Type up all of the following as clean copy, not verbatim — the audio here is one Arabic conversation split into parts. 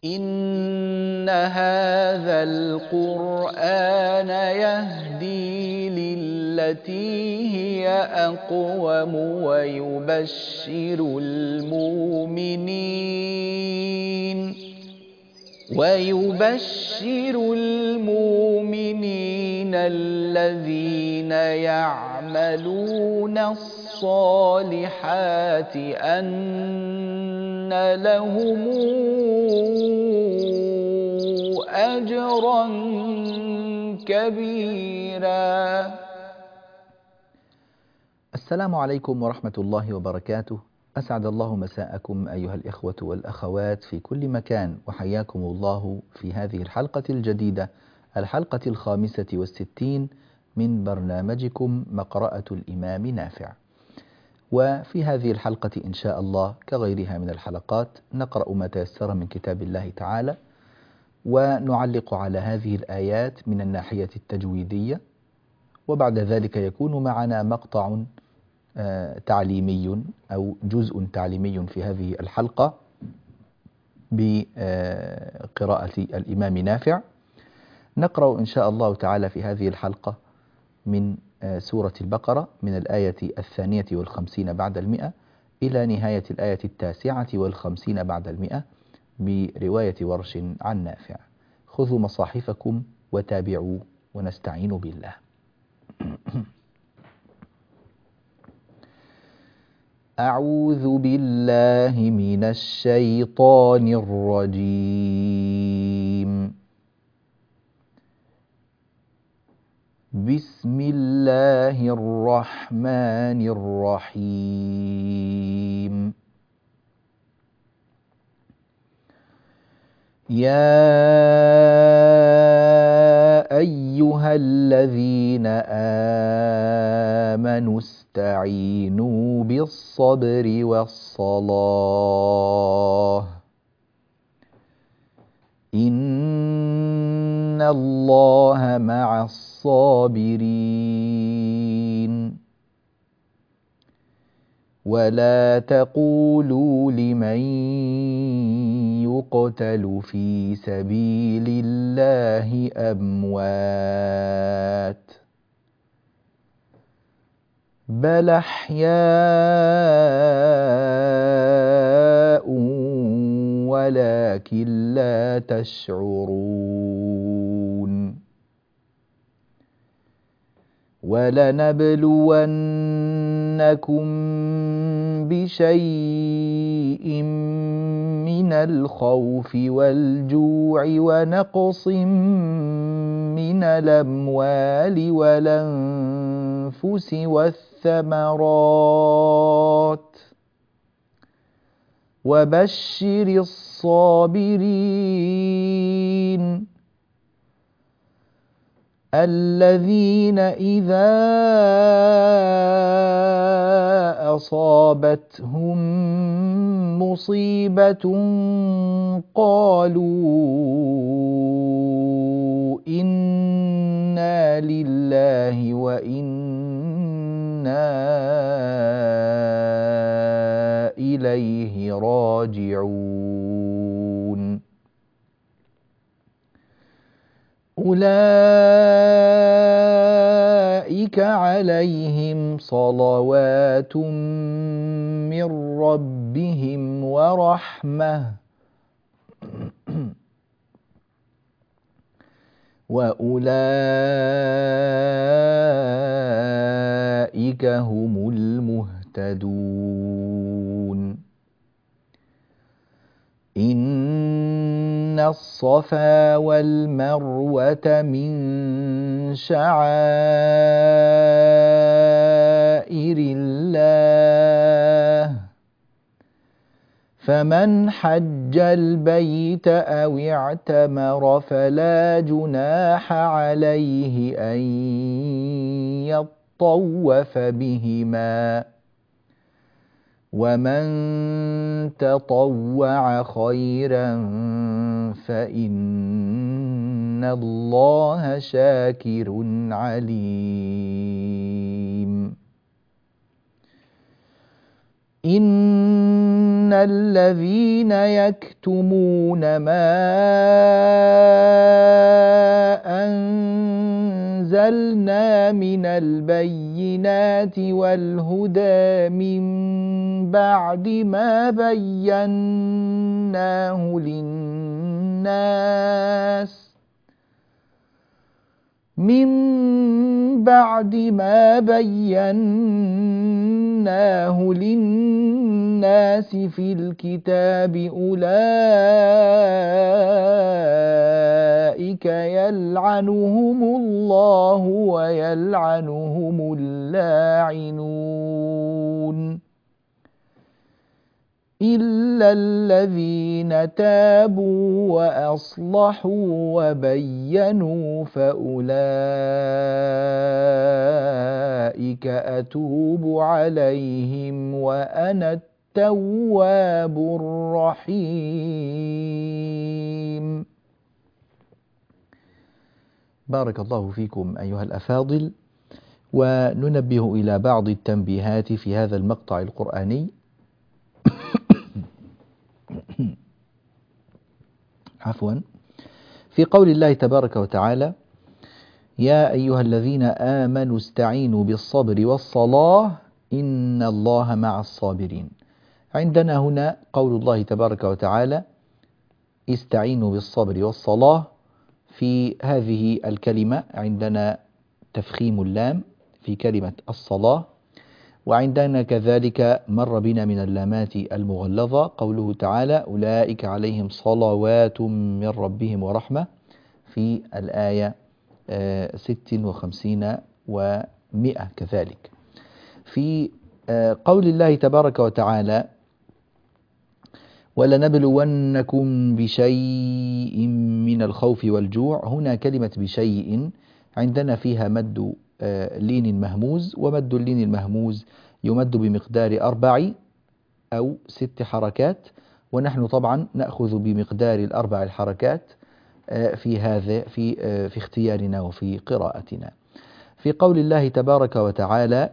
إن هذا القرآن يهدي للتي هي أقوم ويبشر المؤمنين الذين يعملون الصالحات أن لهم أجرا كبيرا. السلام عليكم ورحمة الله وبركاته. أسعد الله مساءكم أيها الإخوة والأخوات في كل مكان، وحياكم الله في هذه الحلقة الجديدة، الحلقة 65 من برنامجكم مقرأة الإمام نافع. وفي هذه الحلقة إن شاء الله كغيرها من الحلقات نقرأ ما تيسر من كتاب الله تعالى، ونعلق على هذه الآيات من الناحية التجويدية، وبعد ذلك يكون معنا مقطع تعليمي أو جزء تعليمي في هذه الحلقة بقراءة الإمام نافع. نقرأ إن شاء الله تعالى في هذه الحلقة من سورة البقرة من الآية 52 بعد 100 إلى نهاية الآية 59 بعد 100 برواية ورش عن نافع. خذوا مصاحفكم وتابعوا ونستعين بالله. أعوذ بالله من الشيطان الرجيم. بسم الله الرحمن الرحيم. يا أيها الذين آمنوا استعينوا بالصبر والصلاة إن الله مع الصابرين. ولا تقولوا لمن يقتل في سبيل الله أموات، بل أحياء ولكن لا تشعرون. ولنبلونكم بشيء من الخوف والجوع ونقص من الأموال والأنفس والثمرات وبشر الصابرين الذين إذا أصابتهم مصيبة قالوا إنا لله وإنا إليه راجعون. أولئك عليهم صلوات من ربهم ورحمة وأولئك هم المهتدون. إن الصفا والمروة من شعائر الله، فمن حج البيت أو اعتمر فلا جناح عليه أن يطوف بهما، ومن تطوع خيرا فإن الله شاكر عليم. إن الذين يكتمون ما أنزلنا من البينات والهدى من بعد ما بيناه للناس في الكتاب أولئك يلعنهم الله ويلعنهم اللاعنون إلا الذين تابوا وأصلحوا وبينوا فأولئك أتوب عليهم وأنا التواب الرحيم. بارك الله فيكم أيها الأفاضل، وننبه إلى بعض التنبيهات في هذا المقطع القرآني. عفوا. في قول الله تبارك وتعالى: يا أيها الذين آمنوا استعينوا بالصبر والصلاة إن الله مع الصابرين. عندنا هنا قول الله تبارك وتعالى: استعينوا بالصبر والصلاة. في هذه الكلمة عندنا تفخيم اللام في كلمة الصلاة، وعندنا كذلك مر بنا من اللامات المغلظة قوله تعالى: أولئك عليهم صلوات من ربهم ورحمة، في الآية 56 و100 كذلك. في قول الله تبارك وتعالى: ولنبلونكم بشيء من الخوف والجوع، هنا كلمة بشيء عندنا فيها مد لين مهموز، ومد اللين المهموز يمد بمقدار 4 أو 6 حركات، ونحن طبعا نأخذ بمقدار 4 الحركات في هذا في اختيارنا وفي قراءتنا. في قول الله تبارك وتعالى: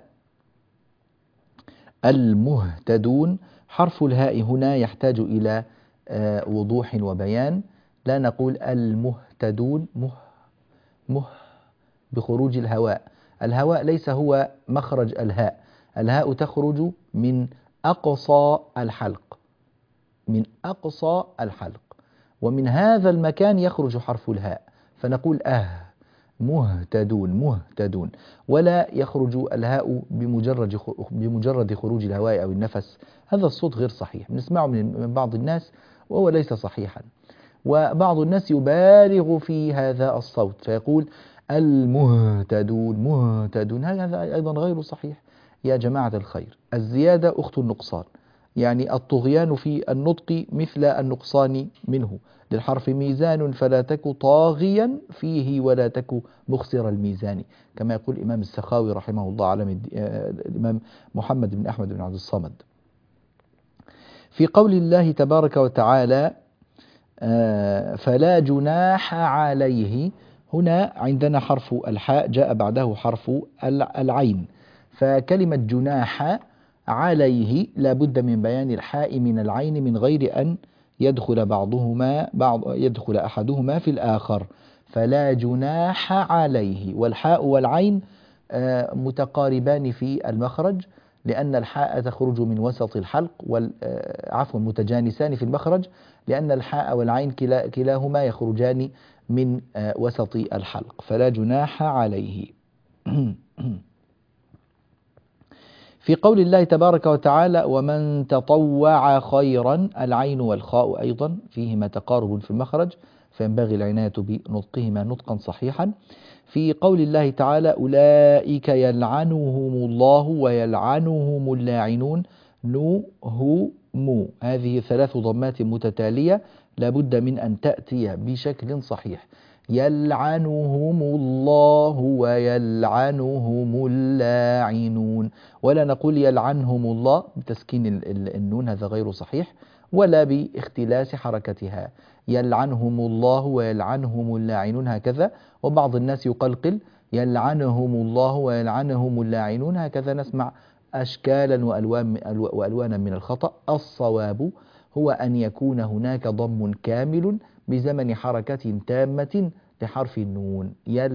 المهتدون، حرف الهاء هنا يحتاج إلى وضوح وبيان. لا نقول المهتدون مه بخروج الهواء. الهواء ليس هو مخرج الهاء، الهاء تخرج من أقصى الحلق، من أقصى الحلق، ومن هذا المكان يخرج حرف الهاء، فنقول مهتدون مهتدون، ولا يخرج الهاء بمجرد خروج الهواء أو النفس. هذا الصوت غير صحيح، بنسمعه من بعض الناس وهو ليس صحيحا، وبعض الناس يبالغ في هذا الصوت فيقول المهتدون مهتدون، هذا أيضا غير صحيح. يا جماعة الخير، الزيادة أخت النقصان، يعني الطغيان في النطق مثل النقصان منه. للحرف ميزان فلا تك طاغيا فيه ولا تك مخسر الميزان، كما يقول الإمام السخاوي رحمه الله على الإمام محمد بن أحمد بن عبد الصمد. في قول الله تبارك وتعالى: فلا جناح عليه، هنا عندنا حرف الحاء جاء بعده حرف العين، فكلمة جناح عليه لا بد من بيان الحاء من العين من غير أن يدخل أحدهما في الآخر. فلا جناح عليه، والحاء والعين متقاربان في المخرج، لأن الحاء تخرج من وسط الحلق، متجانسان في المخرج، لأن الحاء والعين كلاهما يخرجان من وسط الحلق. فلا جناح عليه. في قول الله تبارك وتعالى: ومن تطوع خيرا، العين والخاء أيضا فيهما تقارب في المخرج، فينبغي العناية بنطقهما نطقا صحيحا. في قول الله تعالى: أولئك يلعنهم الله ويلعنهم اللاعنون، نو هو مو، هذه 3 ضمات متتالية لا بد من أن تأتي بشكل صحيح. يلعنهم الله ويلعنهم اللاعنون، ولا نقول يلعنهم الله بتسكين النون، هذا غير صحيح، ولا باختلاس حركتها. يلعنهم الله ويلعنهم اللاعنون هكذا، وبعض الناس يقلقل يلعنهم الله ويلعنهم اللاعنون، هكذا نسمع أشكالا وألوانا من الخطأ. الصواب هو أن يكون هناك ضم كامل بزمن حركة تامة لحرف النون.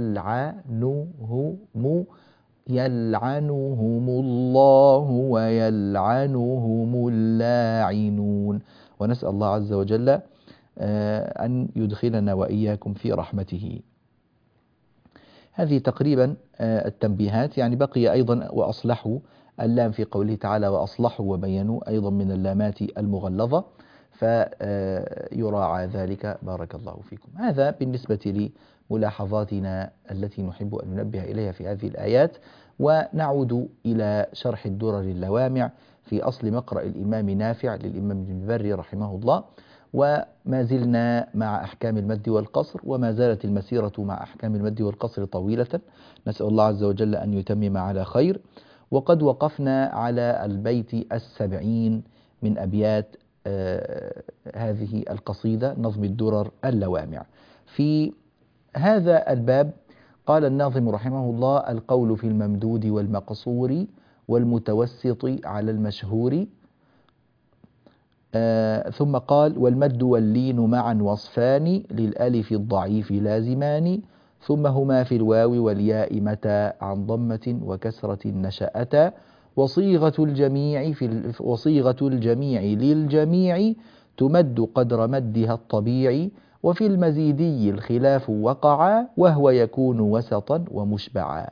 يلعنهم الله ويلعنهم اللاعنون. ونسأل الله عز وجل أن يدخلنا وإياكم في رحمته. هذه تقريبا التنبيهات. يعني بقي أيضا وأصلحوا، اللام في قوله تعالى وأصلحوا وبينوا أيضا من اللامات المغلظة، فيراعى ذلك. بارك الله فيكم. هذا بالنسبة لملاحظاتنا التي نحب أن ننبه إليها في هذه الآيات. ونعود إلى شرح الدرر اللوامع في أصل مقرأ الإمام نافع للإمام ابن بري رحمه الله. وما زلنا مع أحكام المد والقصر، وما زالت المسيرة مع أحكام المد والقصر طويلة، نسأل الله عز وجل أن يتمم على خير. وقد وقفنا على البيت 70 من أبيات هذه القصيدة نظم الدرر اللوامع. في هذا الباب قال الناظم رحمه الله: القول في الممدود والمقصور والمتوسط على المشهور. ثم قال: والمد واللين معا وصفان للألف الضعيف لازمان، ثم هما في الواو والياء متى عن ضمة وكسرة نشأتا، وصيغة الجميع للجميع تمد قدر مدها الطبيعي، وفي المزيدي الخلاف وقعا وهو يكون وسطا ومشبعا.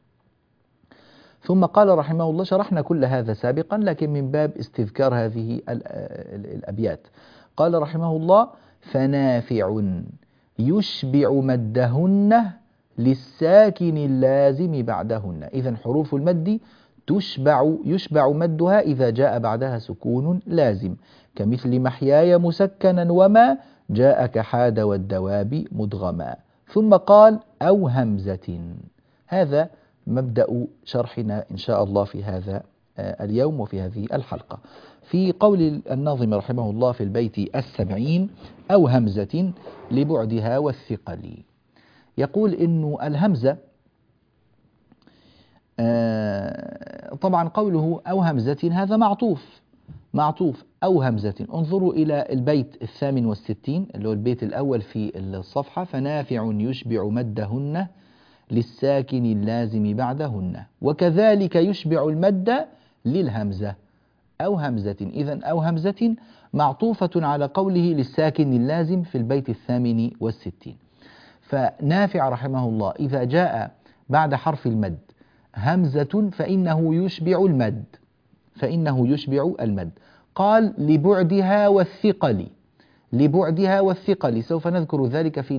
ثم قال رحمه الله: شرحنا كل هذا سابقا لكن من باب استذكار هذه الأبيات. قال رحمه الله: فنافع يشبع مدهن للساكن اللازم بعدهن. إذن حروف المد يشبع مدها إذا جاء بعدها سكون لازم، كمثل محياي مسكنا وما جاء كحاد والدواب مدغما. ثم قال: أو همزة. هذا مبدأ شرحنا إن شاء الله في هذا اليوم وفي هذه الحلقة. في قول الناظم رحمه الله في البيت 70: أو همزة لبعدها والثقل. يقول إنه الهمزة طبعا قوله أو همزة هذا معطوف أو همزة. انظروا إلى البيت 68 اللي هو البيت الأول في الصفحة: فنافع يشبع مدهن للساكن اللازم بعدهن، وكذلك يشبع المد للهمزة أو همزة. إذن أو همزة معطوفة على قوله للساكن اللازم في البيت 68. فنافع رحمه الله إذا جاء بعد حرف المد همزة فإنه يشبع المد. قال: لبعدها والثقل. سوف نذكر ذلك في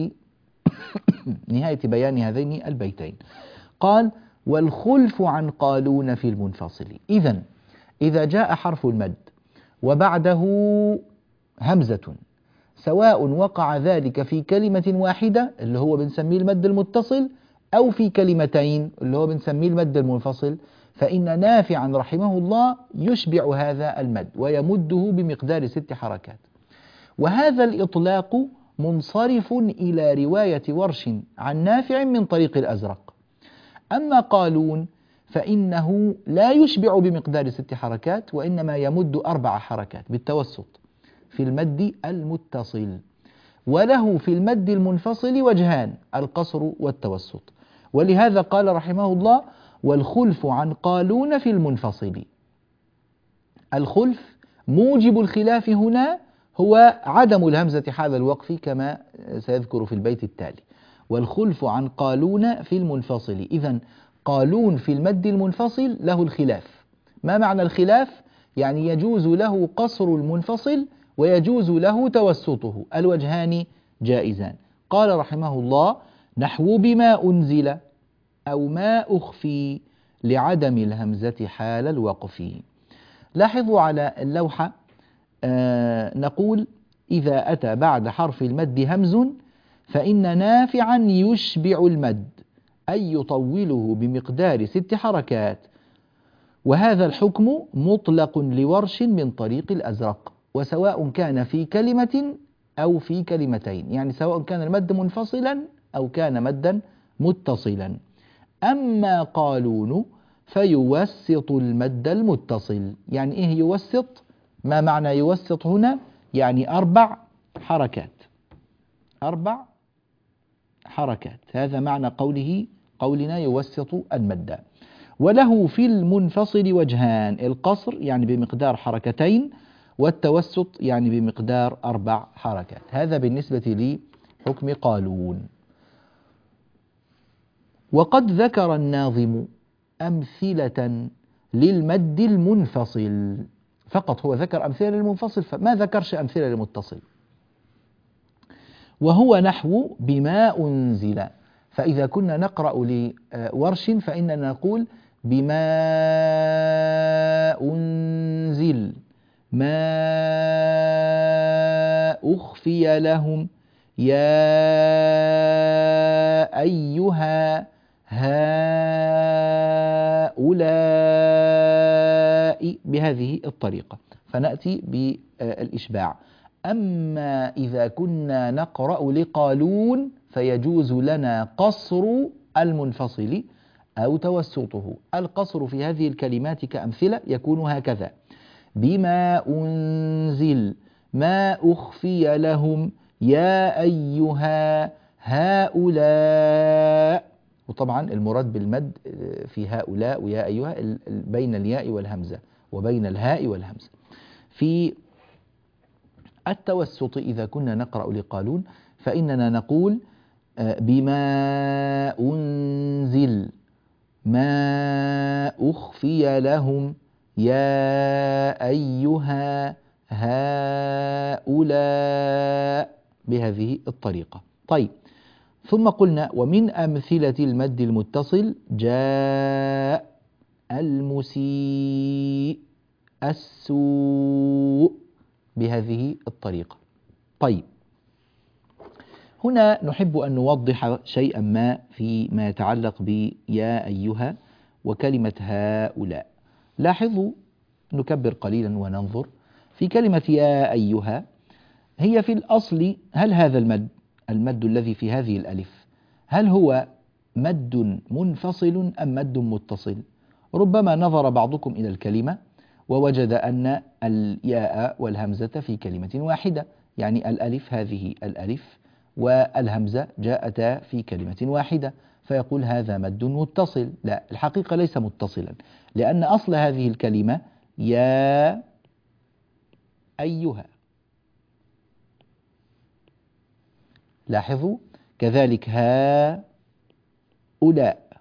نهاية بيان هذين البيتين. قال: والخلف عن قالون في المنفصل. إذن إذا جاء حرف المد وبعده همزة، سواء وقع ذلك في كلمة واحدة اللي هو بنسميه المد المتصل، أو في كلمتين اللي هو بنسميه المد المنفصل، فإن نافعا رحمه الله يشبع هذا المد ويمده بمقدار 6 حركات. وهذا الإطلاق منصرف إلى رواية ورش عن نافع من طريق الأزرق. أما قالون فإنه لا يشبع بمقدار 6 حركات، وإنما يمد 4 حركات بالتوسط في المد المتصل. وله في المد المنفصل وجهان: القصر والتوسط. ولهذا قال رحمه الله: والخلف عن قالون في المنفصل. الخلف موجب الخلاف هنا هو عدم الهمزة حال الوقف كما سيذكر في البيت التالي. والخلف عن قالون في المنفصل. إذن قالون في المد المنفصل له الخلاف. ما معنى الخلاف؟ يعني يجوز له قصر المنفصل ويجوز له توسطه، الوجهان جائزان. قال رحمه الله: نحو بما أنزل أو ما أخفي لعدم الهمزة حال الوقف. لاحظوا على اللوحة نقول: إذا أتى بعد حرف المد همز فإن نافعا يشبع المد، أي يطوله بمقدار 6 حركات. وهذا الحكم مطلق لورش من طريق الأزرق، وسواء كان في كلمة أو في كلمتين، يعني سواء كان المد منفصلا أو كان مدا متصلا. أما قالون فيوسط المد المتصل. يعني إيه يوسط؟ ما معنى يوسط هنا؟ يعني 4 حركات، 4 حركات، هذا معنى قولنا يوسط المد. وله في المنفصل وجهان، القصر يعني بمقدار 2 والتوسط يعني بمقدار 4 حركات. هذا بالنسبة لحكم قالون. وقد ذكر الناظم أمثلة للمد المنفصل، فقط هو ذكر أمثلة للمنفصل، فما ذكرش أمثلة للمتصل. وهو نحو بما أنزل. فإذا كنا نقرأ لورش فإننا نقول بما أنزل، ما أخفي لهم، يا أيها هؤلاء، بهذه الطريقة، فنأتي بالإشباع. أما إذا كنا نقرأ لقالون فيجوز لنا قصر المنفصل أو توسطه. القصر في هذه الكلمات كأمثلة يكون هكذا: بما أنزل، ما أخفي لهم، يا أيها هؤلاء. وطبعا المراد بالمد في هؤلاء ويا أيها بين الياء والهمزة وبين الهاء والهمزة. في التوسط إذا كنا نقرأ لقالون فإننا نقول بما أنزل، ما أخفي لهم، يا أيها هؤلاء، بهذه الطريقة. طيب، ثم قلنا ومن أمثلة المد المتصل جاء، المسيء، السوء، بهذه الطريقة. طيب، هنا نحب أن نوضح شيئا ما فيما يتعلق بيا أيها وكلمة هؤلاء. لاحظوا، نكبر قليلا وننظر في كلمة يا أيها. هي في الأصل، هل هذا المد الذي في هذه الألف، هل هو مد منفصل أم مد متصل؟ ربما نظر بعضكم إلى الكلمة ووجد أن الياء والهمزة في كلمة واحدة، يعني الألف، هذه الألف والهمزة جاءتا في كلمة واحدة، فيقول هذا مد متصل. لا، الحقيقة ليس متصلا، لأن أصل هذه الكلمة يا أيها. لاحظوا، كذلك هؤلاء،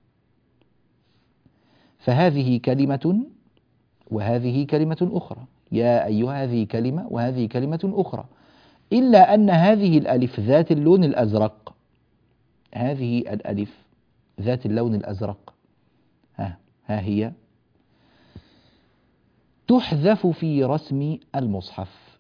فهذه كلمة وهذه كلمة أخرى. يا أيها هذه كلمة وهذه كلمة أخرى، إلا أن هذه الألف ذات اللون الأزرق، هذه الألف ذات اللون الأزرق، ها هي تحذف في رسم المصحف،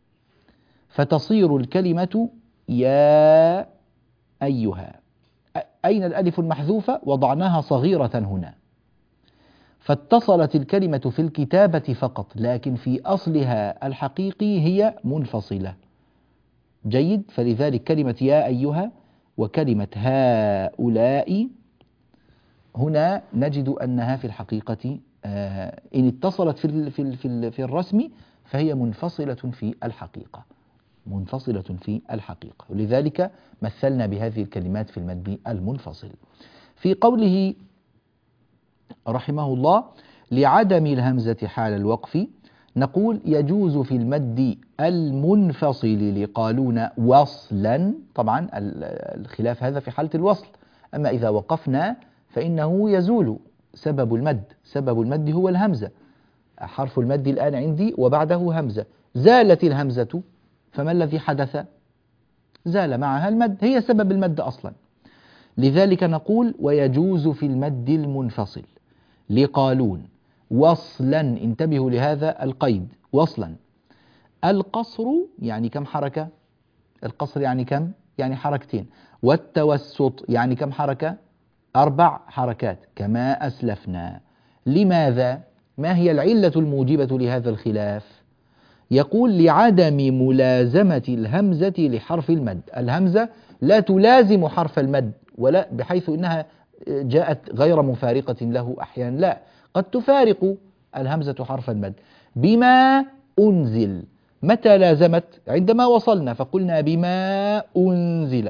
فتصير الكلمة يا أيها. أين الألف المحذوفة؟ وضعناها صغيرة هنا، فاتصلت الكلمة في الكتابة فقط، لكن في أصلها الحقيقي هي منفصلة. جيد، فلذلك كلمة يا أيها وكلمة هؤلاء هنا نجد أنها في الحقيقة إن اتصلت في الرسم فهي منفصلة في الحقيقة، منفصلة في الحقيقة، ولذلك مثلنا بهذه الكلمات في المد المنفصل. في قوله رحمه الله لعدم الهمزة حال الوقف، نقول يجوز في المد المنفصل لقالون وصلا، طبعا الخلاف هذا في حالة الوصل، أما إذا وقفنا فإنه يزول سبب المد. سبب المد هو الهمزة، حرف المد الآن عندي وبعده همزة، زالت الهمزة، فما الذي حدث؟ زال معها المد، هي سبب المد أصلا. لذلك نقول ويجوز في المد المنفصل لقالون وصلا، انتبهوا لهذا القيد، وصلا. القصر يعني كم حركة؟ القصر يعني كم؟ يعني 2. والتوسط يعني كم حركة؟ 4 حركات كما أسلفنا. لماذا؟ ما هي العلة الموجبة لهذا الخلاف؟ يقول لعدم ملازمة الهمزة لحرف المد. الهمزة لا تلازم حرف المد، ولا بحيث إنها جاءت غير مفارقة له أحيانا، لا، قد تفارق الهمزة حرف المد. بما أنزل، متى لازمت؟ عندما وصلنا فقلنا بما أنزل.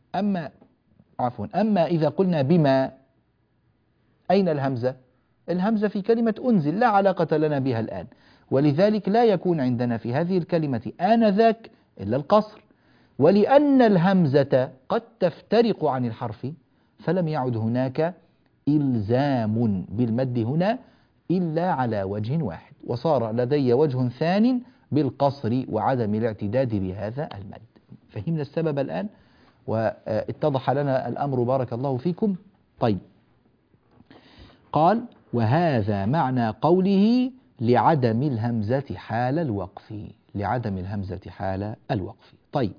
أما إذا قلنا بما، أين الهمزة؟ الهمزة في كلمة أنزل، لا علاقة لنا بها الآن، ولذلك لا يكون عندنا في هذه الكلمة آنذاك إلا القصر. ولأن الهمزة قد تفترق عن الحرف فلم يعد هناك إلزام بالمد هنا إلا على وجه واحد، وصار لدي وجه ثان بالقصر وعدم الاعتداد بهذا المد. فهمنا السبب الآن واتضح لنا الأمر، بارك الله فيكم. طيب، قال وهذا معنى قوله لعدم الهمزة حال الوقف، لعدم الهمزة حال الوقف. طيب،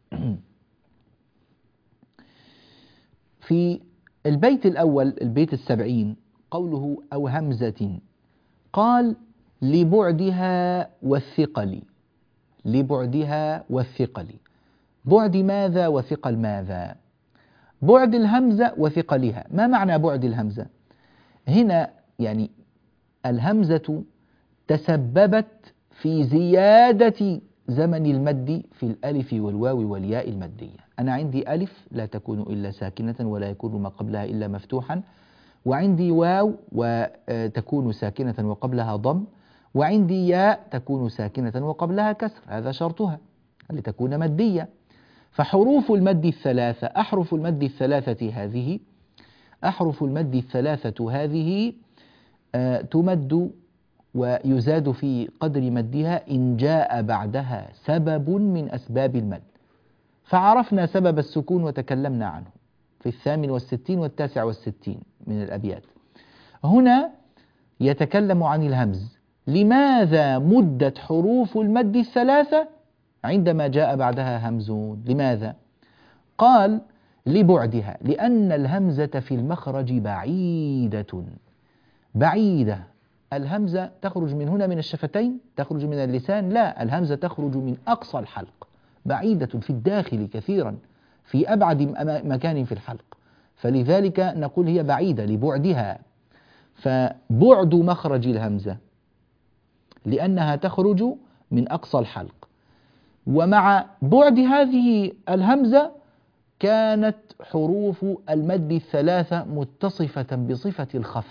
في البيت الأول، البيت 70، قوله أو همزة، قال لبعدها والثقل. لبعدها والثقل، بعد ماذا وثقل ماذا؟ بعد الهمزة وثقلها. ما معنى بعد الهمزة؟ هنا يعني الهمزة تسببت في زيادة زمن المد في الألف والواو والياء المادية. أنا عندي ألف لا تكون إلا ساكنة ولا يكون ما قبلها إلا مفتوحا، وعندي واو وتكون ساكنة وقبلها ضم، وعندي ياء تكون ساكنة وقبلها كسر، هذا شرطها لتكون مادية. فحروف المد الثلاثة، أحرف المد الثلاثة هذه تمد ويزاد في قدر مدها إن جاء بعدها سبب من أسباب المد. فعرفنا سبب السكون وتكلمنا عنه في 68 و69 من الأبيات. هنا يتكلم عن الهمز. لماذا مدت حروف المد الثلاثة عندما جاء بعدها همز؟ لماذا؟ قال لبعدها، لأن الهمزة في المخرج بعيدة. الهمزة تخرج من هنا من الشفتين، تخرج من اللسان؟ لا، الهمزة تخرج من أقصى الحلق، بعيدة في الداخل كثيرا، في أبعد مكان في الحلق، فلذلك نقول هي بعيدة لبعدها. فبعد مخرج الهمزة لأنها تخرج من أقصى الحلق، ومع بعد هذه الهمزة كانت حروف المد الثلاثة متصفة بصفة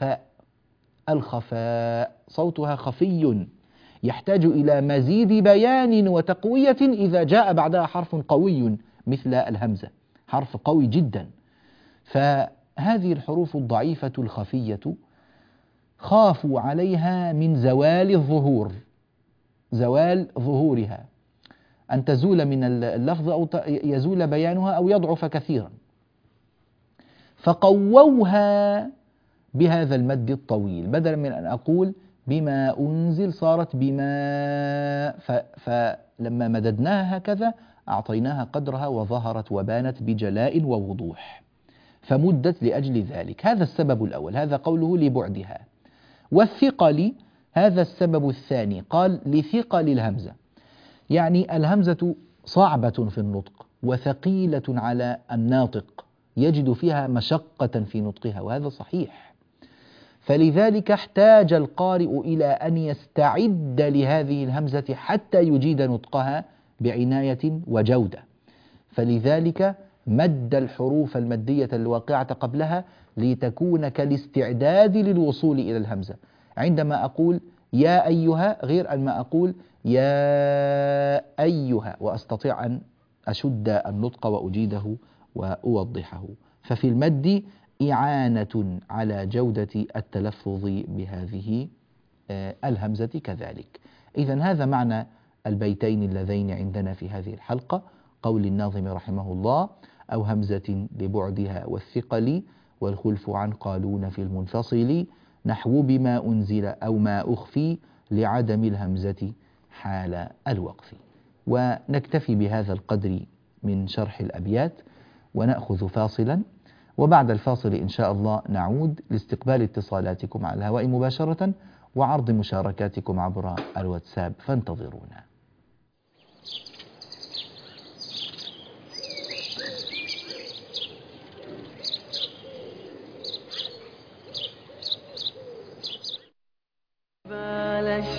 الخفاء، صوتها خفي يحتاج إلى مزيد بيان وتقوية إذا جاء بعدها حرف قوي مثل الهمزة، حرف قوي جدا. فهذه الحروف الضعيفة الخفية خافوا عليها من زوال ظهورها، أن تزول من اللفظ أو يزول بيانها أو يضعف كثيرا، فقووها بهذا المد الطويل. بدلا من أن أقول بما أنزل صارت بما، فلما مددناها هكذا أعطيناها قدرها وظهرت وبانت بجلاء ووضوح، فمدت لأجل ذلك. هذا السبب الأول، هذا قوله لبعدها. والثقل، هذا السبب الثاني، قال لثقل الهمزة، يعني الهمزة صعبة في النطق وثقيلة على الناطق، يجد فيها مشقة في نطقها، وهذا صحيح. فلذلك احتاج القارئ إلى أن يستعد لهذه الهمزة حتى يجيد نطقها بعناية وجودة. فلذلك مد الحروف المادية الواقعة قبلها لتكون كالاستعداد للوصول إلى الهمزة. عندما أقول يا أيها غير أن ما أقول يا أيها، وأستطيع أن أشد النطق وأجيده وأوضحه. ففي المد إعانة على جودة التلفظ بهذه الهمزة كذلك. إذن هذا معنى البيتين اللذين عندنا في هذه الحلقة، قول الناظم رحمه الله: أو همزة لبعدها والثقل، والخلف عن قالون في المنفصل، نحو بما أنزل أو ما أخفي لعدم الهمزة حال الوقف. ونكتفي بهذا القدر من شرح الأبيات ونأخذ فاصلا، وبعد الفاصل إن شاء الله نعود لاستقبال اتصالاتكم على الهواء مباشرة وعرض مشاركاتكم عبر الواتساب، فانتظرونا.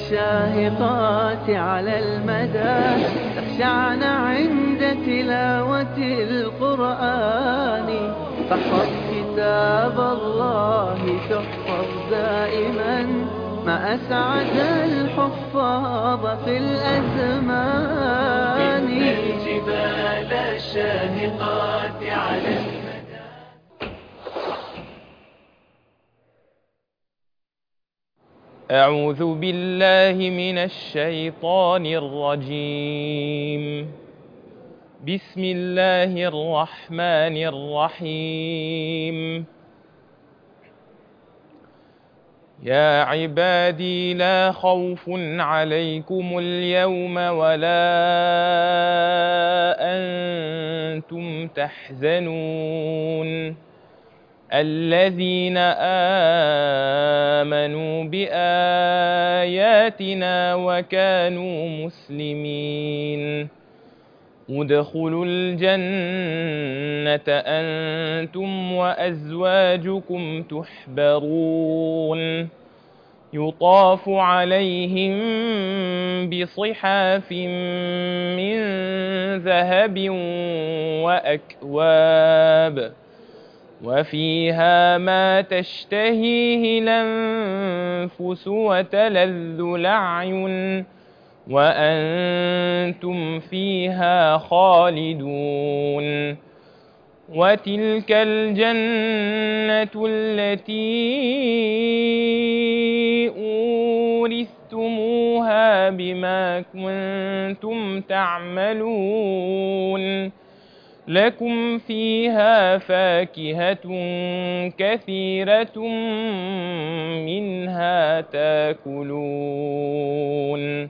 الشاهقات على المدى تخشعن عند تلاوة القرآن. فاحفظ كتاب الله تحفظ دائما، ما أسعد الحفاظ في الأزمان. إن الجبال الشاهقات على المدى. أعوذ بالله من الشيطان الرجيم. بسم الله الرحمن الرحيم. يا عبادي لا خوف عليكم اليوم ولا أنتم تحزنون الذين آمنوا بآياتنا وكانوا مسلمين ادخلوا الجنة أنتم وأزواجكم تحبرون يطاف عليهم بصحاف من ذهب وأكواب وفيها ما تشتهيه الأنفس وتلذ الأعين وأنتم فيها خالدون. وتلك الجنة التي أورثتموها بما كنتم تعملون لكم فيها فاكهة كثيرة منها تاكلون.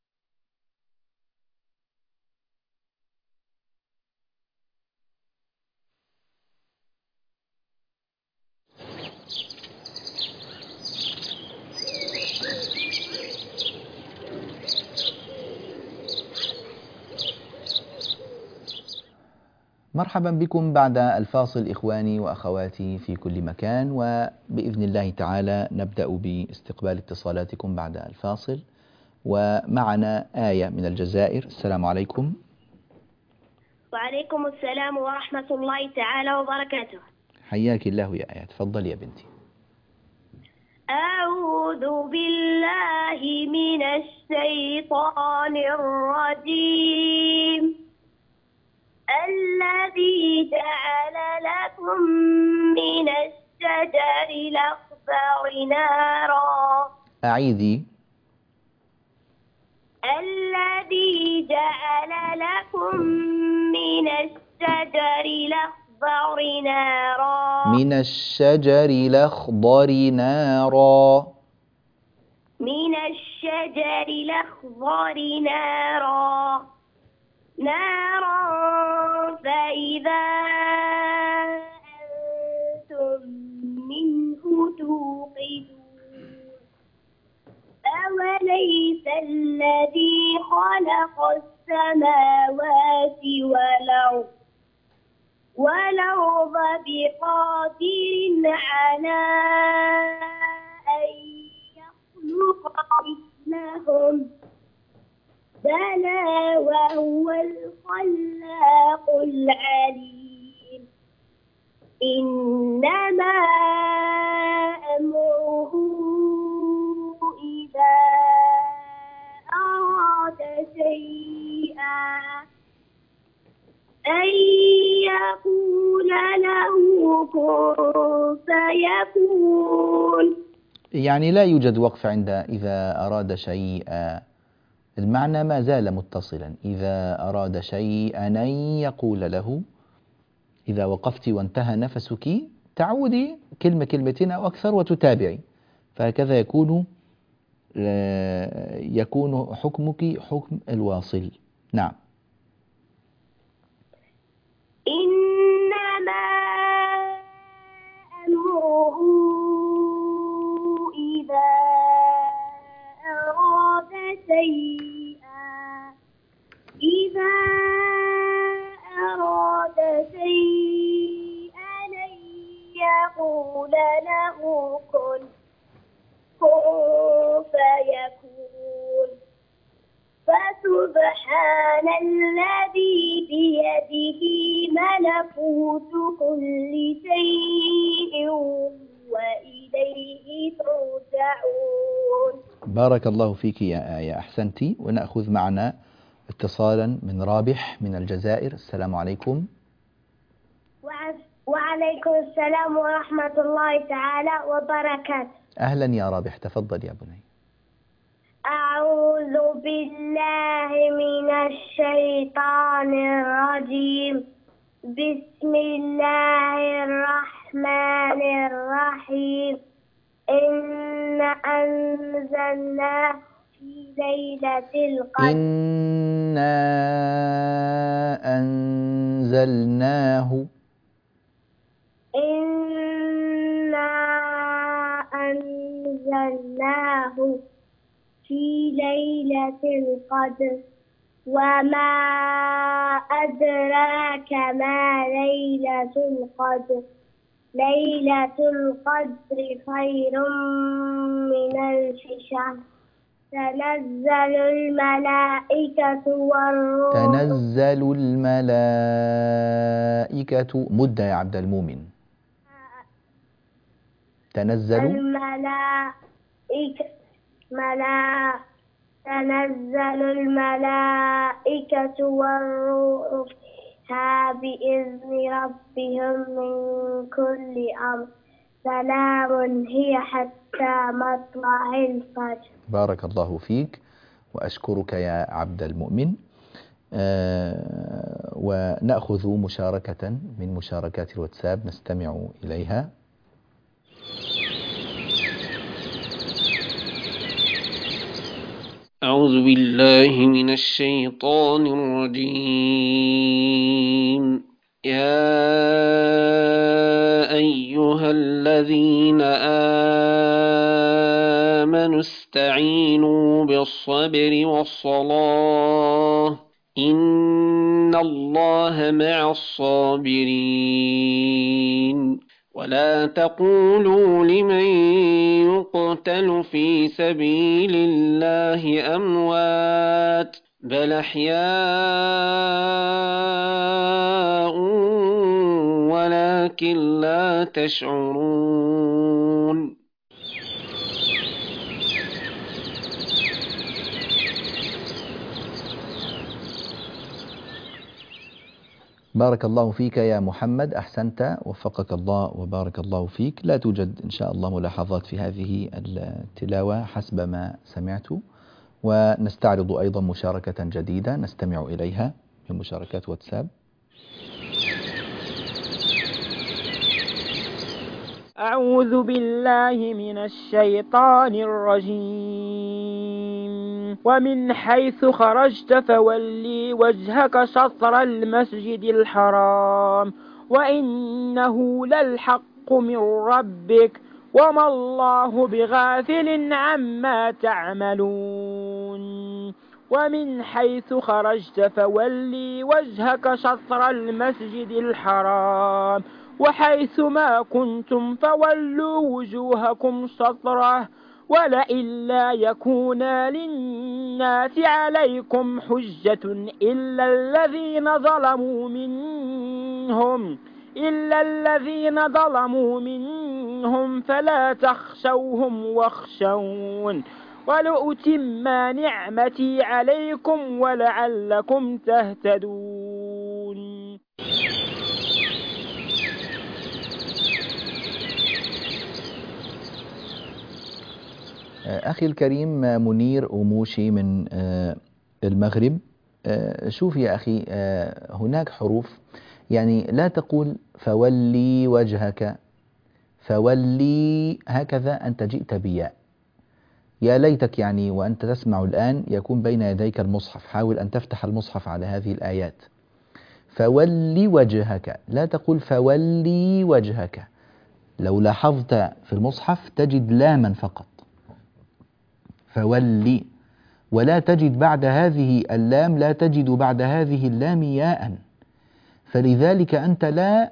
مرحبا بكم بعد الفاصل إخواني وأخواتي في كل مكان، وبإذن الله تعالى نبدأ باستقبال اتصالاتكم بعد الفاصل. ومعنا آية من الجزائر. السلام عليكم. وعليكم السلام ورحمة الله تعالى وبركاته. حياك الله يا آية، تفضل يا بنتي. أعوذ بالله من الشيطان الرجيم. الذي جعل لكم من الشجر الأخضر نارا. أعيذي. الذي جعل لكم من الشجر الأخضر نارا. من الشجر الأخضر نارا. من الشجر الأخضر نارا. نارا فإذا أنتم منه توقدون. أوليس الذي خلق السماوات والأرض بقادر على أن يخلق مثلهم؟ بلى وهو الخلاق العليم. إنما أمره إذا أراد شيئا أن يقول له كن فيكون. يعني لا يوجد وقف عند إذا أراد شيئا، المعنى ما زال متصلا. إذا أراد شيئا أن يقول له، إذا وقفت وانتهى نفسك تعودي كلمة كلمتين أو أكثر وتتابعي، فهكذا يكون حكمك حكم الواصل. نعم. إنما أمره إذا أراد شيئا أن يقول له كن فيكون. فسبحان الذي بيده ملكوت كل شيء وإليه ترجعون. بارك الله فيك يا آية، أحسنتي. ونأخذ معنا اتصالا من رابح من الجزائر. السلام عليكم. وعليكم السلام ورحمة الله تعالى وبركاته. أهلا يا رابح، تفضل يا بني. أعوذ بالله من الشيطان الرجيم. بسم الله الرحمن الرحيم. إنا أنزلناه في ليلة القدر. إنا أنزلناه. إنا أنزلناه في ليلة القدر وما أدراك ما ليلة القدر. ليلة القدر خير من ألف شهر. تنزل الملائكة والروح. تنزل الملائكة. مد يا عبد المؤمن. تنزل الملائكة تنزل الملائكة والروح فيها بإذن ربهم من كل أمر. سلام هي حتى مطلع الفجر. بارك الله فيك وأشكرك يا عبد المؤمن. ونأخذ مشاركة من مشاركات الواتساب نستمع إليها. أعوذ بالله من الشيطان الرجيم. يا أيها الذين آمنوا استعينوا بالصبر والصلاة إن الله مع الصابرين. ولا تقولوا لمن يقتل في سبيل الله أموات بل أحياء ولكن لا تشعرون. بارك الله فيك يا محمد، أحسنت، وفقك الله وبارك الله فيك. لا توجد إن شاء الله ملاحظات في هذه التلاوة حسب ما سمعت. ونستعرض أيضا مشاركة جديدة نستمع إليها من مشاركات واتساب. أعوذ بالله من الشيطان الرجيم. ومن حيث خرجت فولي وجهك شطر المسجد الحرام وإنه للحق من ربك وما الله بغافل عما تعملون. ومن حيث خرجت فولي وجهك شطر المسجد الحرام وحيث ما كنتم فولوا وجوهكم شطره ولئن لا يكون للناس عليكم حجة إلا الذين ظلموا منهم فلا تخشوهم واخشون ولأتم نعمتي عليكم ولعلكم تهتدون. أخي الكريم منير أموشي من المغرب، شوف يا أخي، هناك حروف، يعني لا تقول فولي وجهك، فولي هكذا أنت جئت بياء. يا ليتك يعني وأنت تسمع الآن يكون بين يديك المصحف، حاول أن تفتح المصحف على هذه الآيات. فولي وجهك، لا تقول فولي وجهك. لو لاحظت في المصحف تجد لاما فقط، فولي، ولا تجد بعد هذه اللام، لا تجد بعد هذه اللام ياء. فلذلك أنت لا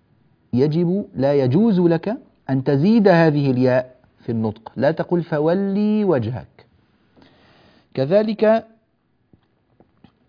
يجوز لك أن تزيد هذه الياء في النطق، لا تقل فولي وجهك. كذلك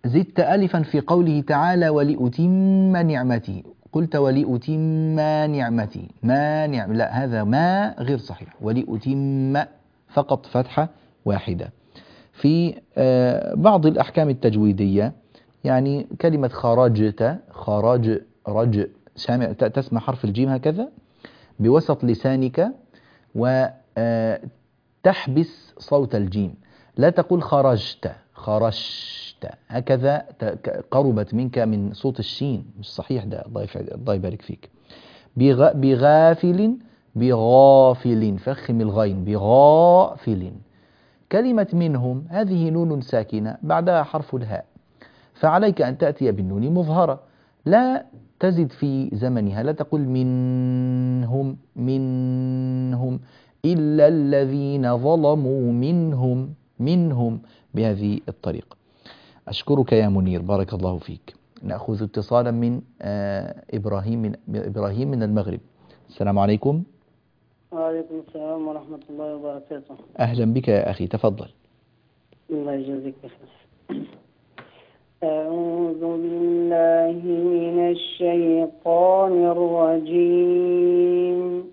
زدت ألفا في قوله تعالى ولأتم نعمتي، قلت ولأتم نعمتي لا، هذا ما غير صحيح، ولأتم فقط فتحة واحدة. في بعض الأحكام التجويدية يعني كلمة خرجت، خرج رج، تسمع حرف الجيم هكذا بوسط لسانك وتحبس صوت الجيم، لا تقول خرجت خرجت هكذا، قربت منك من صوت الشين، مش صحيح ده، الله يبارك فيك. بغافل، بغافل، فخم الغين، بغافل. كلمة منهم هذه نون ساكنة بعدها حرف الهاء، فعليك أن تأتي بالنون مظهرة، لا تزد في زمنها، لا تقل منهم منهم إلا الذين ظلموا منهم بهذه الطريقة. أشكرك يا منير، بارك الله فيك. نأخذ اتصالا من إبراهيم من المغرب. السلام عليكم. وعليكم السلام ورحمة الله وبركاته. أهلا بك يا أخي، تفضل. الله يجزيك بخير. أعوذ بالله من الشيطان الرجيم.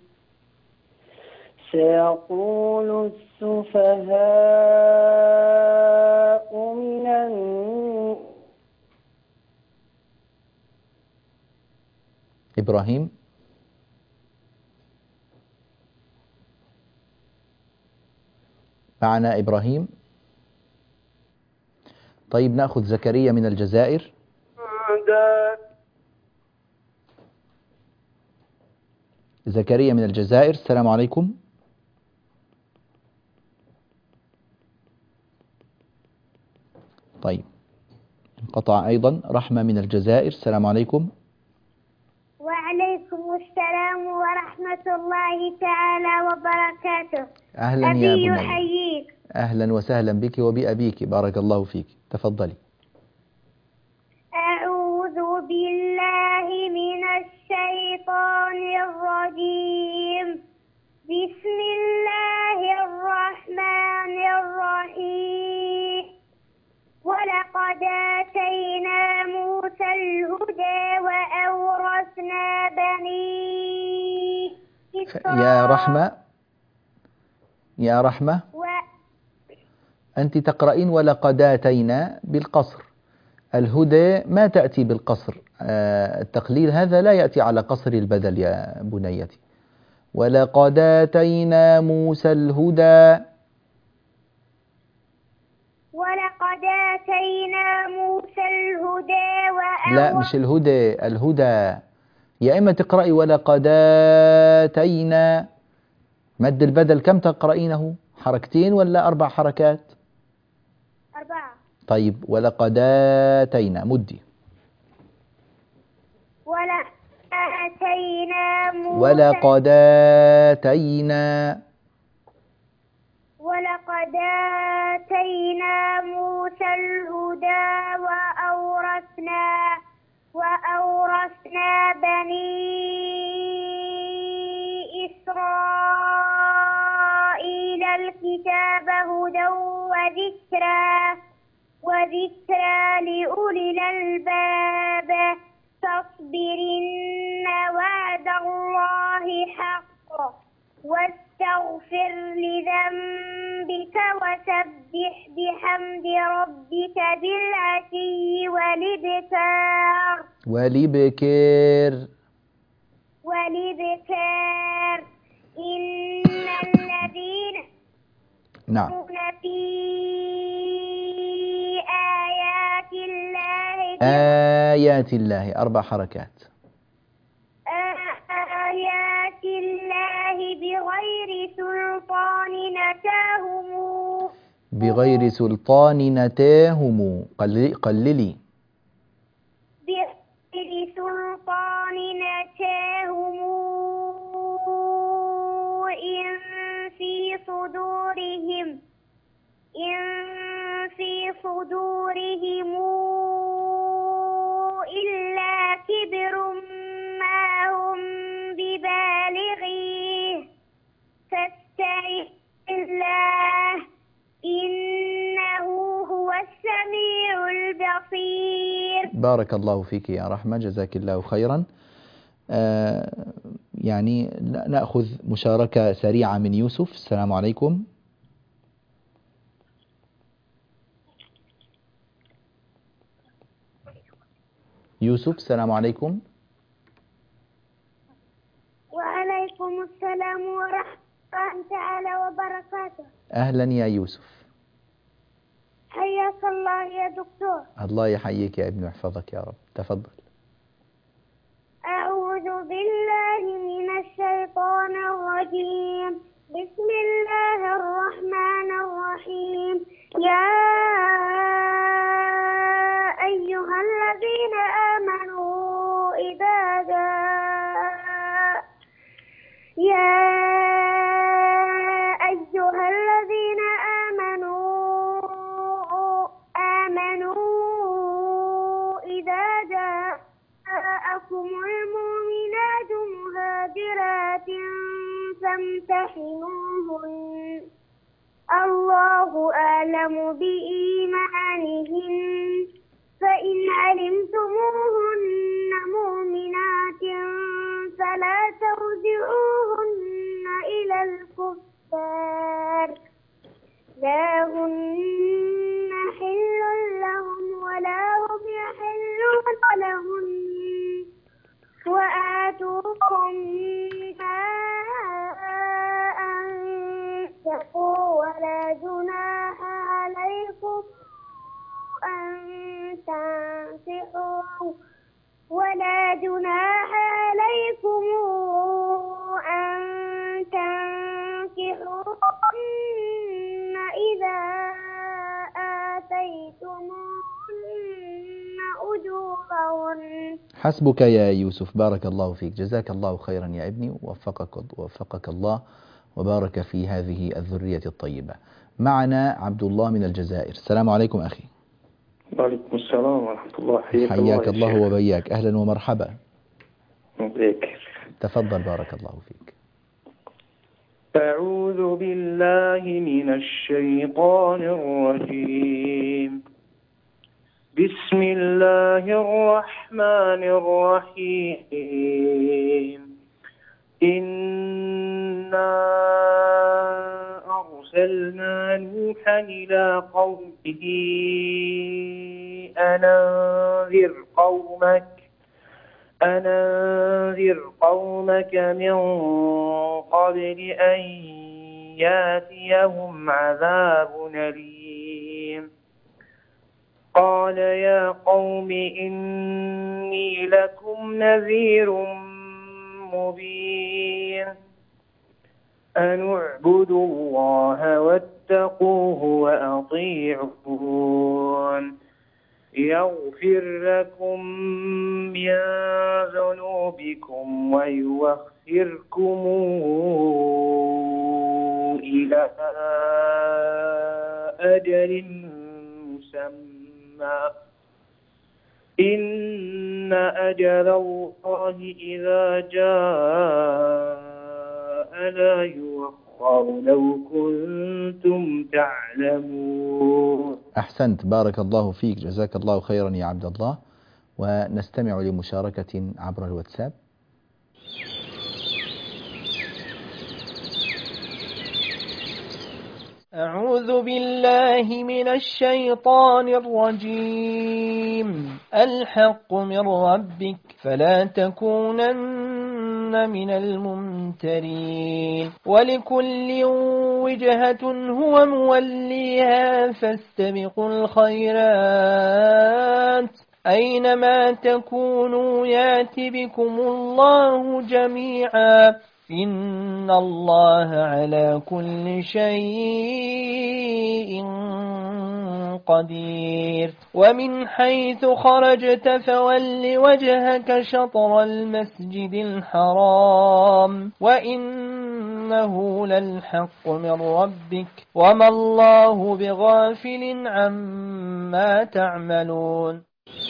سيقول السفهاء من إبراهيم. معنا إبراهيم؟ طيب نأخذ زكريا من الجزائر. زكريا من الجزائر، السلام عليكم. طيب انقطع أيضا. رحمة من الجزائر، السلام عليكم. وعليكم السلام ورحمة الله تعالى وبركاته. أهلا يا أبي بني. يحييك. أهلا وسهلا بك وبأبيك، بارك الله فيك، تفضلي. أعوذ بالله من الشيطان الرجيم. بسم الله الرحمن الرحيم. ولقد آتينا موسى الهدى وأورثنا بني إسرائيل. يا رحمة أنت تقرأين ولقد آتينا بالقصر، الهدى ما تأتي بالقصر، التقليل هذا لا يأتي على قصر البدل يا بنيتي. ولقد آتينا موسى الهدى. ولقد آتينا موسى الهدى لا مش الهدى، الهدى. يا إما تقرأي ولقد آتينا، مد البدل كم تقرأينه؟ حركتين ولا 4 حركات؟ 4. طيب ولقد آتينا مدي. ولقد آتينا موسى ولقد آتينا. ولقد آتينا موسى الهدى وأورثنا بني إسرائيل الكتاب هدى وذكرى لأولي الألباب. فاصبرن وعد الله حق واستغفر لذنبك وسبح بحمد ربك بالعشي والإبكار. إن الذين يؤمنون في آيات الله 4 حركات. آيات الله بغير سلطان نتاهم. قللي. بغير سلطان نتاهم إن في صدورهم إلا كبر ما هم ببالغيه فاستعذ بالله إنه هو السميع البصير. بارك الله فيك يا رحمة، جزاك الله خيرا. يعني نأخذ مشاركة سريعة من يوسف. السلام عليكم. يوسف، السلام عليكم. وعليكم السلام ورحمة الله تعالى وبركاته. أهلا يا يوسف. حياك الله يا دكتور. الله يحييك يا ابني ويحفظك يا رب. تفضل. أعوذ بالله من الشيطان الرجيم. بسم الله الرحمن الرحيم. يا أيها الذين آمنوا إذا جاء إذا جاءكم المؤمنات مهاجرات فامتحنوهن الله أعلم بإيمانهن فإن علمتموهن مؤمنات فلا ترجعوهن إلى الكفار لا هن حل لهم ولا هم يحلون لهن وآتوهم ما أنفقوا ولا جناح عليكم أن تنكحوهن إذا آتيتموهن أجورهن. حسبك يا يوسف، بارك الله فيك، جزاك الله خيرا يا ابني، ووفقك الله وبارك في هذه الذرية الطيبة. معنا عبد الله من الجزائر. السلام عليكم أخي. وعليكم السلام ورحمة الله. حياك الله وبياك، أهلا ومرحبا بك. تفضل بارك الله فيك. أعوذ بالله من الشيطان الرجيم. بسم الله الرحمن الرحيم. إنا أرسلنا نوحا إلى قومه أن أنذر قومك من قبل أن ياتيهم عذاب أليم. قال يا قوم إني لكم نذير مبين أن اعبدوا الله واتقوه وأطيعون يغفر لكم من ذنوبكم ويؤخركم إلى أجل مسمى إن أجل الله إذا جاء لا يؤخر لو كنتم تعلمون. أحسنت، بارك الله فيك، جزاك الله خيرا يا عبد الله. ونستمع لمشاركة عبر الواتساب. أعوذ بالله من الشيطان الرجيم. الحق من ربك فلا تكونن من الممترين. ولكل وجهة هو موليها فاستبقوا الخيرات أينما تكونوا يات بكم الله جميعا إن الله على كل شيء قدير. ومن حيث خرجت فول وجهك شطر المسجد الحرام وإنه للحق من ربك وما الله بغافل عما تعملون.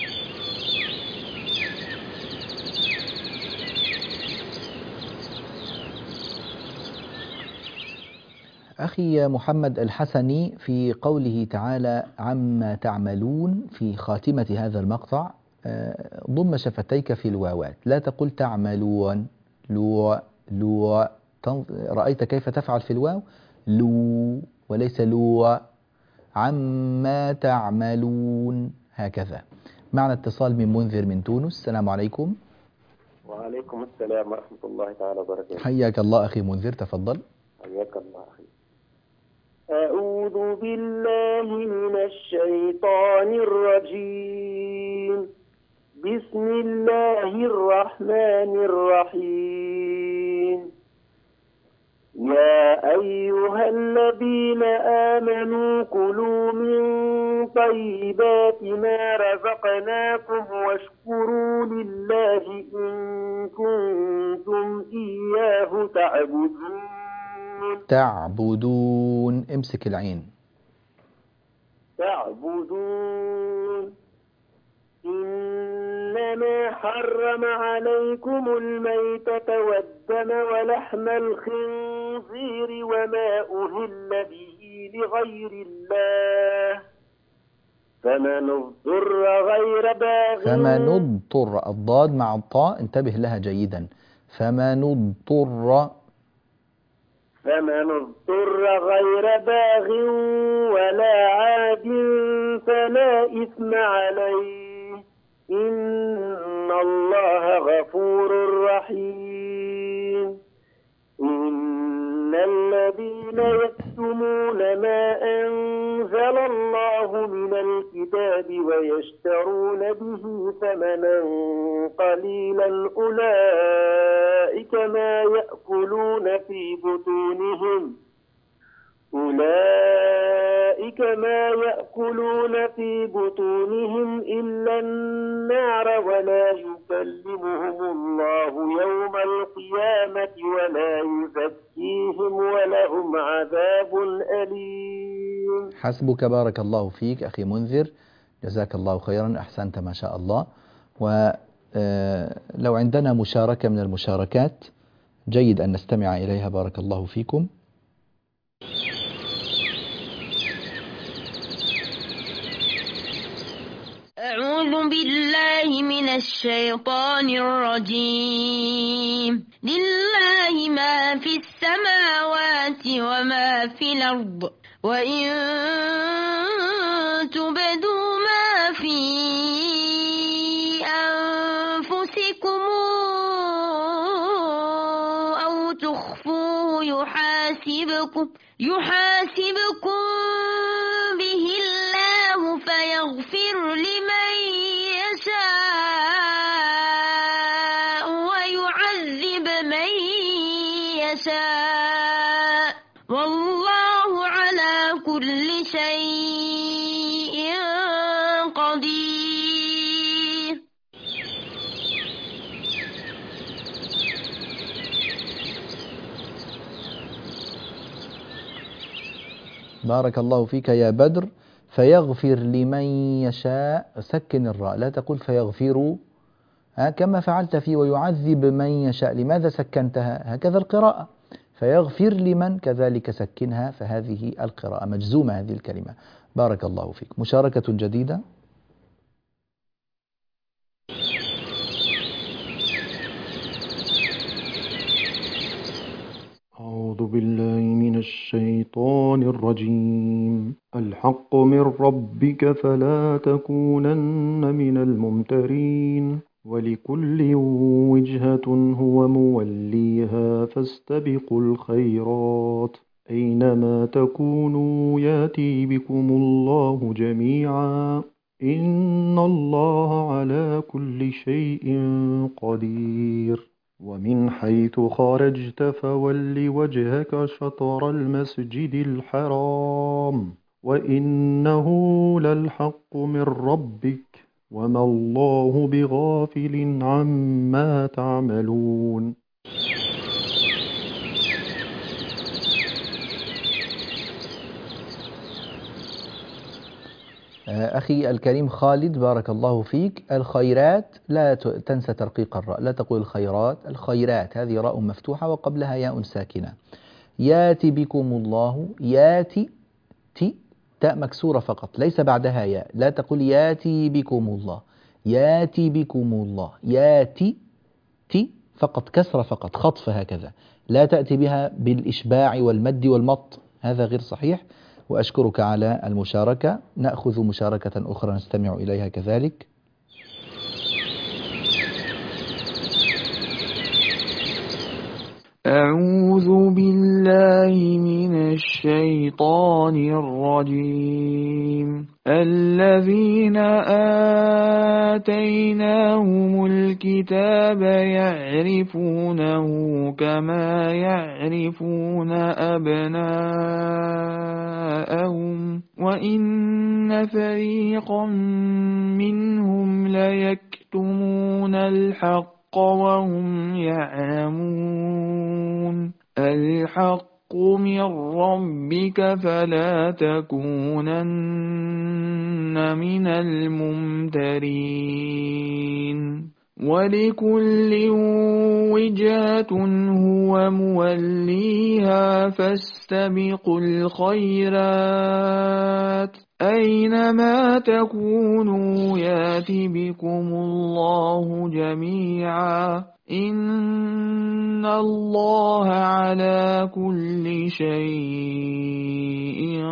أخي محمد الحسني، في قوله تعالى عما تعملون في خاتمة هذا المقطع، ضم شفتيك في الواوات، لا تقل تعملون لو. رأيت كيف تفعل في الواو؟ لو وليس لو. عما تعملون هكذا. معنا اتصال من منذر من تونس. السلام عليكم. وعليكم السلام ورحمة الله تعالى وبركاته. حياك الله أخي منذر، تفضل. حياك الله أخي. أعوذ بالله من الشيطان الرجيم. بسم الله الرحمن الرحيم. يا أيها الذين آمنوا كلوا من طيبات ما رزقناكم واشكروا لله إن كنتم إياه تعبدون. امسك العين. تعبدون. إنما حرم عليكم الميتة والدم ولحم الخنزير وما أهل به لغير الله فمن اضطر غير باغ. فمن اضطر، الضاد مع الطاء انتبه لها جيدا. فمن اضطر غير باغ ولا عاد فلا إثم عليه إن الله غفور رحيم. إن الذين يكتمون ما أنزل الله من الكتاب ويشترون به ثمنا قليلا أولئك ما يأكلون في بطونهم إلا النار ولا يكلمهم الله يوم القيامة ولا يزكيهم ولهم عذاب أليم. حسبك، بارك الله فيك أخي منذر، جزاك الله خيرا، أحسنت ما شاء الله. ولو عندنا مشاركة من المشاركات جيد أن نستمع إليها. بارك الله فيكم. أعوذ بالله من الشيطان الرجيم. لله ما في السماوات وما في الأرض وإن تبدوا ما في أنفسكم أو تخفوه يحاسبكم به الله فيغفر لمن يشاء ويعذب من يشاء والله على كل شيء قدير. بارك الله فيك يا بدر. فيغفر لمن يشاء، سكن الراء، لا تقول فيغفر كما فعلت في ويعذب من يشاء. لماذا سكنتها؟ هكذا القراءة. فيغفر لمن كذلك سكنها، فهذه القراءة مجزومة هذه الكلمة. بارك الله فيك. مشاركة جديدة. أعوذ بالله من الشيطان الرجيم. الحق من ربك فلا تكونن من الممترين ولكل وجهة هو موليها فاستبقوا الخيرات أينما تكونوا يأتي بكم الله جميعا إن الله على كل شيء قدير. ومن حيث خرجت فول وجهك شطر المسجد الحرام وإنه للحق من ربك وما الله بغافل عما تعملون. أخي الكريم خالد، بارك الله فيك. الخيرات لا تنسى ترقيق الراء، لا تقول الخيرات، الخيرات هذه راء مفتوحة وقبلها ياء ساكنة. ياتي بكم الله، ياتي تاء مكسورة فقط ليس بعدها ياء، لا تقول ياتي بكم الله، ياتي بكم الله. ياتي تي فقط كسرة فقط، خطف هكذا، لا تأتي بها بالإشباع والمد والمط، هذا غير صحيح. وأشكرك على المشاركة. نأخذ مشاركة أخرى نستمع إليها كذلك. أعوذ بالله من الشيطان الرجيم. الذين آتيناهم الكتاب يعرفونه كما يعرفون أبناءهم وإن فريقا منهم ليكتمون الحق وهم يعلمون. الحق من ربك فلا تكونن من الممترين. ولكل وجهة هو موليها فاستبقوا الخيرات أينما تكونوا يات بكم الله جميعا إن الله على كل شيء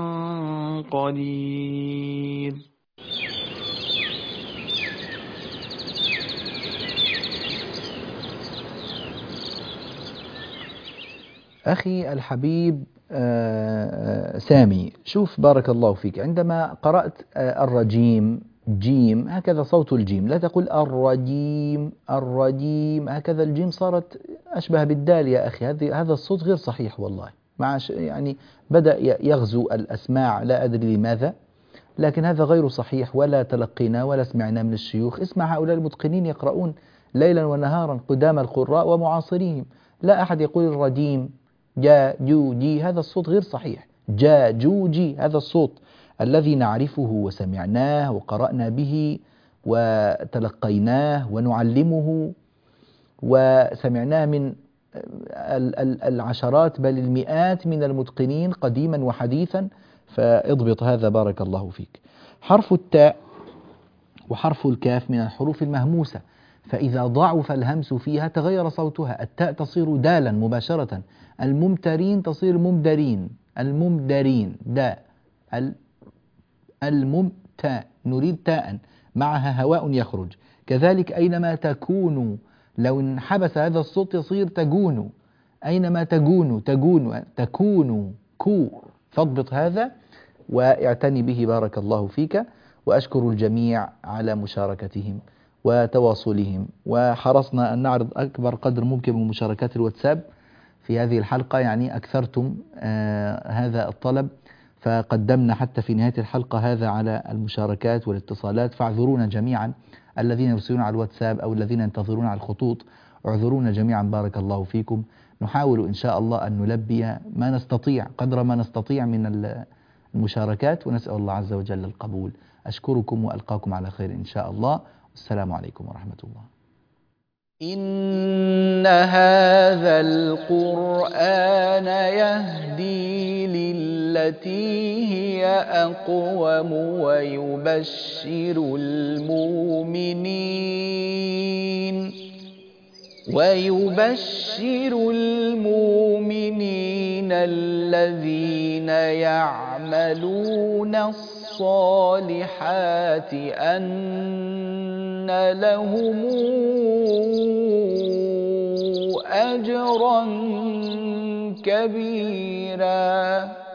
قدير. أخي الحبيب سامي، شوف بارك الله فيك، عندما قرأت الرجيم جيم هكذا صوت الجيم، لا تقول الرجيم الرجيم هكذا، الجيم صارت أشبه بالدال يا أخي، هذا الصوت غير صحيح والله، يعني بدأ يغزو الأسماع، لا أدري لماذا، لكن هذا غير صحيح، ولا تلقينا ولا سمعنا من الشيوخ. اسمع هؤلاء المتقنين يقرؤون ليلا ونهارا قدام القراء ومعاصريهم، لا أحد يقول الرجيم جا جو جي، هذا الصوت غير صحيح. جا جو جي هذا الصوت الذي نعرفه وسمعناه وقرأنا به وتلقيناه ونعلمه وسمعناه من العشرات بل المئات من المتقنين قديما وحديثا. فاضبط هذا بارك الله فيك. حرف التاء وحرف الكاف من الحروف المهموسة، فإذا ضعف الهمس فيها تغير صوتها، التاء تصير دالا مباشرة، الممترين تصير ممدرين، الممدرين داء، الممتاء نريد تاء معها هواء يخرج. كذلك أينما تكونوا لو انحبس هذا الصوت يصير تجونوا، أينما تجونوا تجونوا تكونوا كو. فاضبط هذا واعتني به بارك الله فيك. وأشكر الجميع على مشاركتهم وتواصلهم، وحرصنا أن نعرض أكبر قدر ممكن من مشاركات الواتساب في هذه الحلقة، يعني أكثرتم هذا الطلب، فقدمنا حتى في نهاية الحلقة هذا على المشاركات والاتصالات، فاعذرونا جميعا الذين يرسلون على الواتساب أو الذين ينتظرون على الخطوط، اعذرونا جميعا بارك الله فيكم. نحاول إن شاء الله أن نلبي ما نستطيع قدر ما نستطيع من المشاركات، ونسأل الله عز وجل القبول. أشكركم وألقاكم على خير إن شاء الله، والسلام عليكم ورحمة الله. إن هذا القرآن يهدي للتي هي أقوم ويبشر المؤمنين الذين يعملون الصالحات أن لهم أجرا كبيرا.